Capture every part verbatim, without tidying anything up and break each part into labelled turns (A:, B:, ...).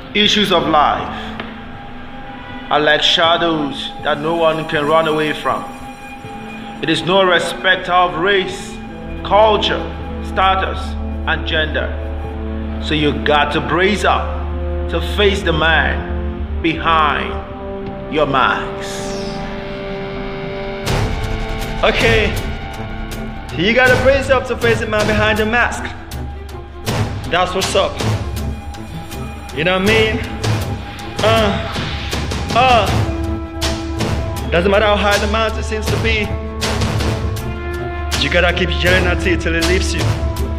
A: Issues of life are like shadows that no one can run away from. It is no respecter of race, culture, status, and gender. So you got to brace up to face the man behind your mask.
B: Okay, you gotta brace up to face the man behind the mask. That's what's up. You know what I mean? Uh, uh. Doesn't matter how high the mountain seems to be. You gotta keep yelling at it till it leaves you.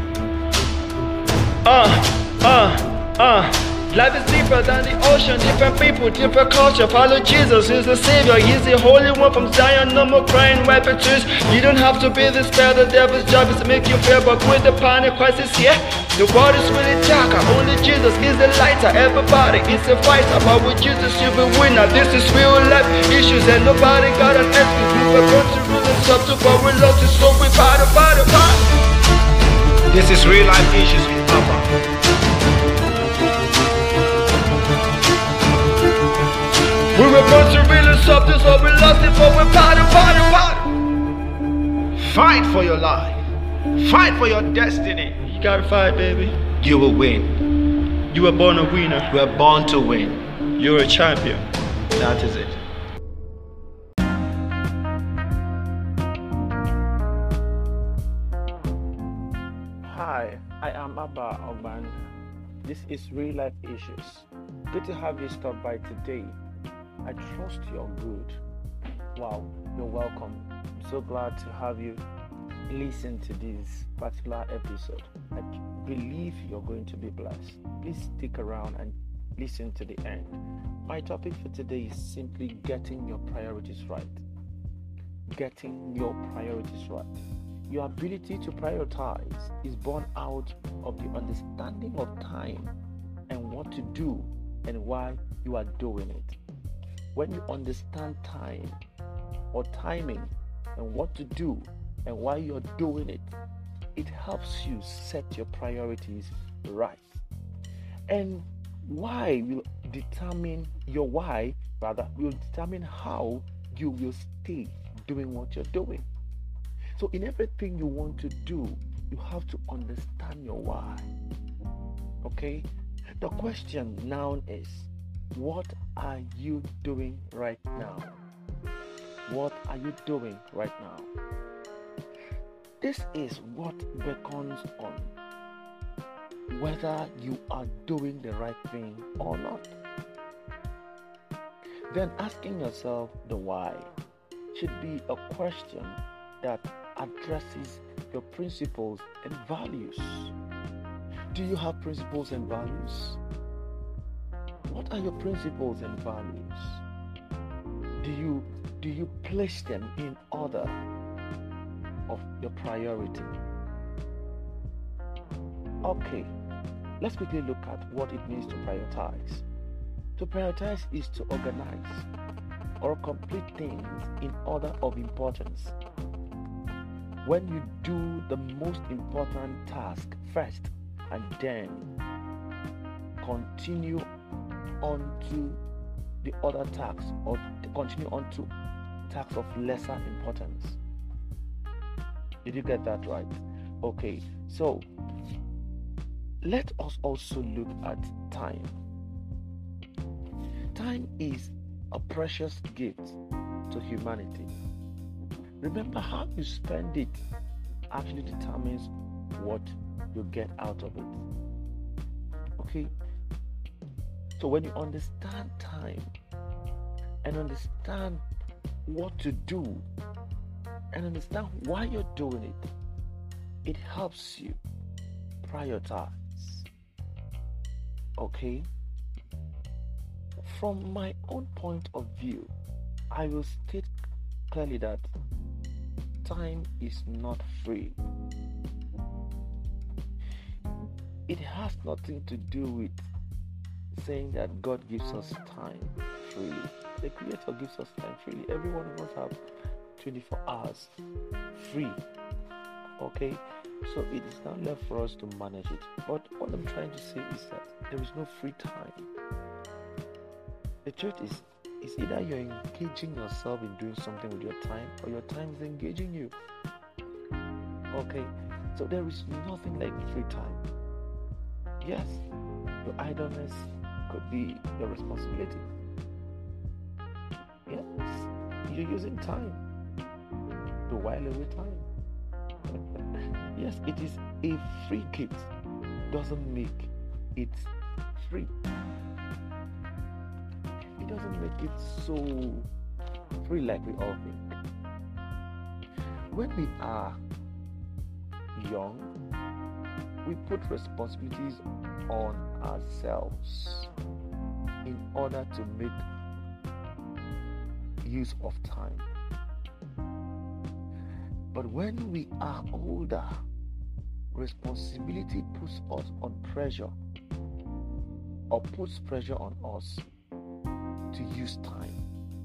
B: Uh, uh, uh. Life is deeper than the ocean, different people, different culture. Follow Jesus, he's the savior, he's the holy one from Zion. No more crying, wiping tears. You don't have to be this bad, the devil's job is to make you fear. But with the panic crisis here, the world is really darker. Only Jesus is the lighter, everybody is a fighter. But with Jesus you'll be winner. This is real life issues and nobody got an excuse. We were born to rule and subdue, but we love to so we fight, fight, fight.
A: This is real life issues with Papa.
B: We were born to really something, so we lost it, but we party, party, party.
A: Fight for your life. Fight for your destiny.
B: You gotta fight, baby.
A: You will win.
B: You were born a winner.
A: You were born to win.
B: You're a champion.
A: That is it.
C: Hi, I am Abba Ogban. This is Real Life Issues. Good to have you stop by today. I trust you're good. Wow, you're welcome. I'm so glad to have you listen to this particular episode. I believe you're going to be blessed. Please stick around and listen to the end. My topic for today is simply getting your priorities right. Getting your priorities right. Your ability to prioritize is born out of the understanding of time and what to do and why you are doing it. When you understand time or timing and what to do and why you're doing it, it helps you set your priorities right. And why will determine your why, rather, will determine how you will stay doing what you're doing. So in everything you want to do, you have to understand your why. Okay? The question now is, what are you doing right now? What are you doing right now? This is what beckons on whether you are doing the right thing or not. Then asking yourself the why should be a question that addresses your principles and values. Do you have principles and values? What are your principles and values? Do you do you place them in order of your priority? Okay, let's quickly look at what it means to prioritize. To prioritize is to organize or complete things in order of importance. When you do the most important task first and then continue on to the other tasks or continue on to tasks of lesser importance. Did you get that right? Okay, so let us also look at time. Time is a precious gift to humanity. Remember, how you spend it actually determines what you get out of it. Okay? So when you understand time and understand what to do and understand why you're doing it, it helps you prioritize. Okay? From my own point of view, I will state clearly that time is not free. It has nothing to do with saying that God gives us time freely. The Creator gives us time freely. Every one of us have twenty-four hours free. Okay? So it is now left for us to manage it. But what I'm trying to say is that there is no free time. The truth is, it's either you're engaging yourself in doing something with your time, or your time is engaging you. Okay, so there is nothing like free time. Yes, your idleness could be your responsibility. Yes, you're using time to while away time. Yes, it is a free gift. Doesn't make it free. It doesn't make it so free like we all think. When we are young, we put responsibilities on ourselves in order to make use of time. But when we are older, responsibility puts us on pressure or puts pressure on us to use time.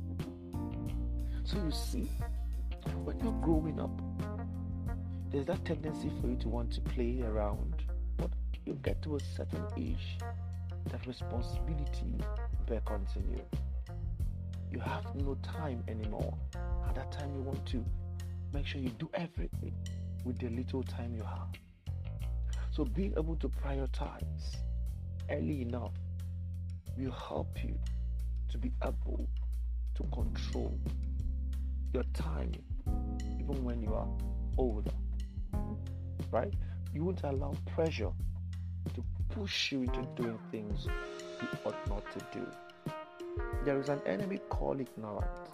C: So you see, when you're growing up, there's that tendency for you to want to play around, but you get to a certain age, that responsibility beckons on you. You have no time anymore. At that time, you want to make sure you do everything with the little time you have. So being able to prioritize early enough will help you to be able to control your time even when you are older, right? You won't allow pressure to push you into doing things you ought not to do. There is an enemy called ignorance.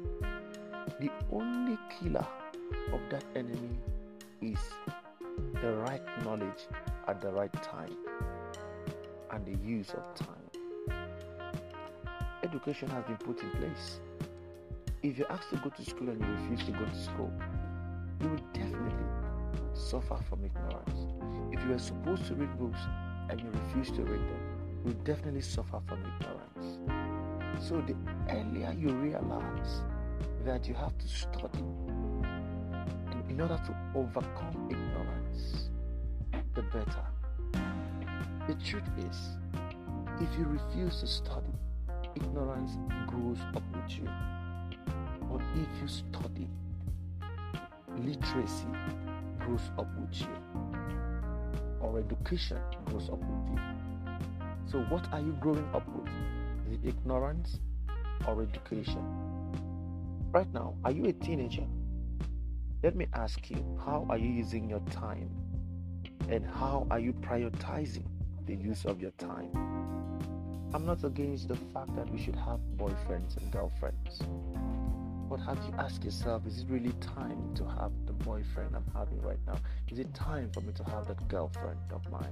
C: The only killer of that enemy is the right knowledge at the right time and the use of time. Education has been put in place. If you're asked to go to school and you refuse to go to school, you will definitely suffer from ignorance. If you are supposed to read books and you refuse to read them, you will definitely suffer from ignorance. So the earlier you realize that you have to study in order to overcome ignorance, the better. The truth is, if you refuse to study, ignorance grows up with you. But if you study, literacy grows up with you, or education grows up with you. So what are you growing up with? Is it ignorance or education? Right now, are you a teenager? Let me ask you, how are you using your time? And how are you prioritizing the use of your time? I'm not against the fact that we should have boyfriends and girlfriends. But have you asked yourself, is it really time to have the boyfriend I'm having right now? Is it time for me to have that girlfriend of mine?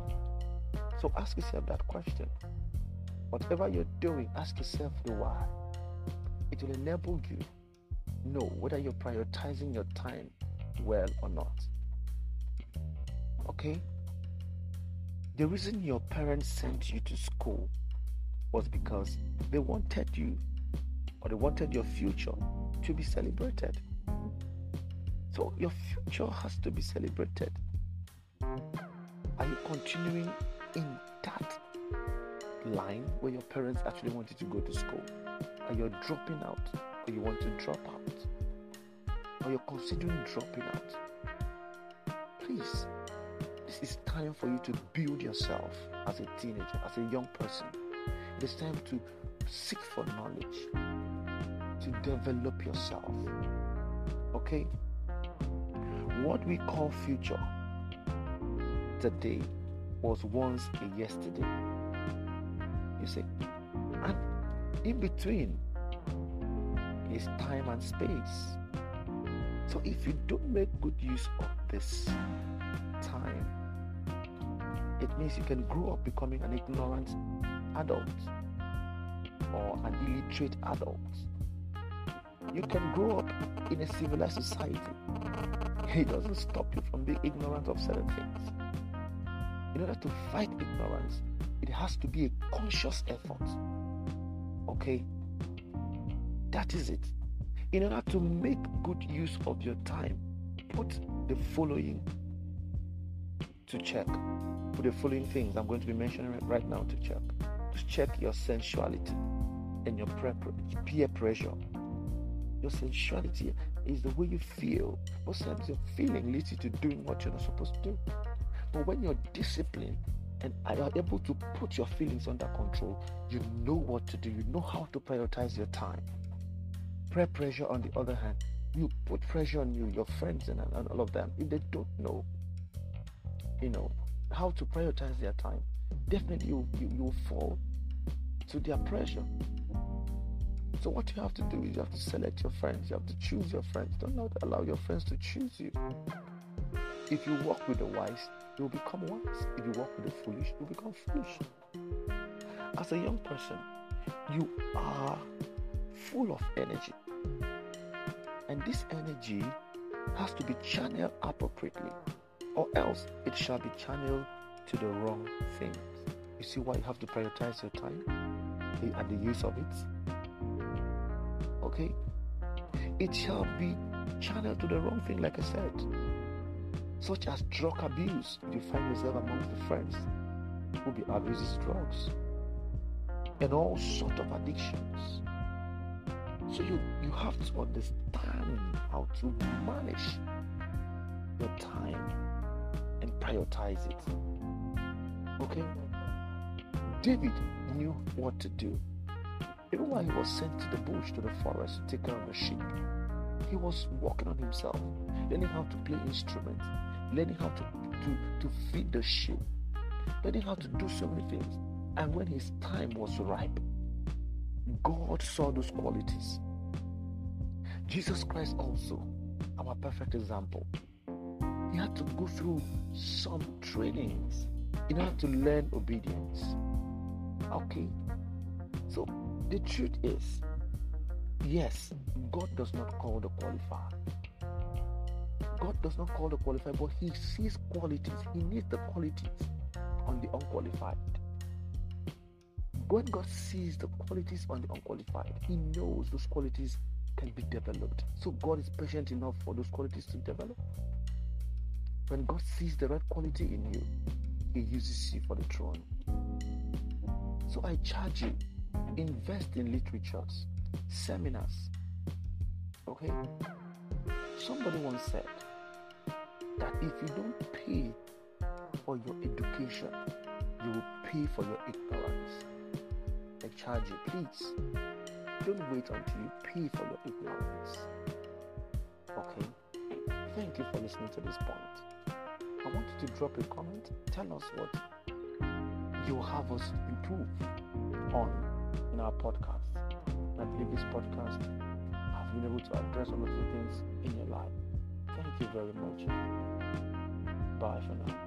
C: So ask yourself that question. Whatever you're doing, ask yourself the why. It will enable you to know whether you're prioritizing your time well or not. Okay? The reason your parents sent you to school was because they wanted you, or they wanted your future to be celebrated. So your future has to be celebrated. Are you continuing in that line where your parents actually want you to go to school? Are you dropping out, or you want to drop out? Or you're considering dropping out? Please, this is time for you to build yourself as a teenager, as a young person. It is time to seek for knowledge, to develop yourself. Okay? What we call future today was once a yesterday. You see? And in between is time and space. So if you don't make good use of this time, it means you can grow up becoming an ignorant adult or an illiterate adult. You can grow up in a civilized society. It doesn't stop you from being ignorant of certain things. In order to fight ignorance, it has to be a conscious effort. Okay? That is it. In order to make good use of your time, put the following to check with the following things I'm going to be mentioning right now to check. To check your sensuality and your peer pressure. Your sensuality is the way you feel. Most times your feeling leads you to doing what you're not supposed to do. But when you're disciplined and are able to put your feelings under control, you know what to do. You know how to prioritize your time. Peer pressure, on the other hand, you put pressure on you, your friends and, and all of them. If they don't know, you know, how to prioritize their time, definitely you, you, you will fall to their pressure. So what you have to do is you have to select your friends. You have to choose your friends. Don't not allow your friends to choose you. If you walk with the wise, you will become wise. If you walk with the foolish, you will become foolish. As a young person, you are full of energy. And this energy has to be channeled appropriately, or else it shall be channeled to the wrong things. You see why you have to prioritize your time and the use of it? Okay? It shall be channeled to the wrong thing, like I said, such as drug abuse. If you find yourself amongst the friends who be abuses drugs and all sort of addictions. So you, you have to understand how to manage your time and prioritize it. Okay? David knew what to do. Even while he was sent to the bush, to the forest to take care of the sheep, he was working on himself, learning how to play instruments, learning how to, to, to feed the sheep, learning how to do so many things. And when his time was ripe, God saw those qualities. Jesus Christ also, our perfect example, he had to go through some trainings in order to learn obedience. Okay? So, the truth is, yes, God does not call the qualified. God does not call the qualified, but he sees qualities. He needs the qualities on the unqualified. When God sees the qualities on the unqualified, he knows those qualities can be developed. So God is patient enough for those qualities to develop. When God sees the right quality in you, he uses you for the throne. So I charge you, invest in literatures, seminars. Okay? Somebody once said that if you don't pay for your education, you will pay for your ignorance. I charge you, please, don't wait until you pay for your ignorance. Okay? Thank you for listening to this point. I want you to drop a comment. Tell us what you have us improve on in our podcast. I believe this podcast has been able to address all of the things in your life. Thank you very much. Bye for now.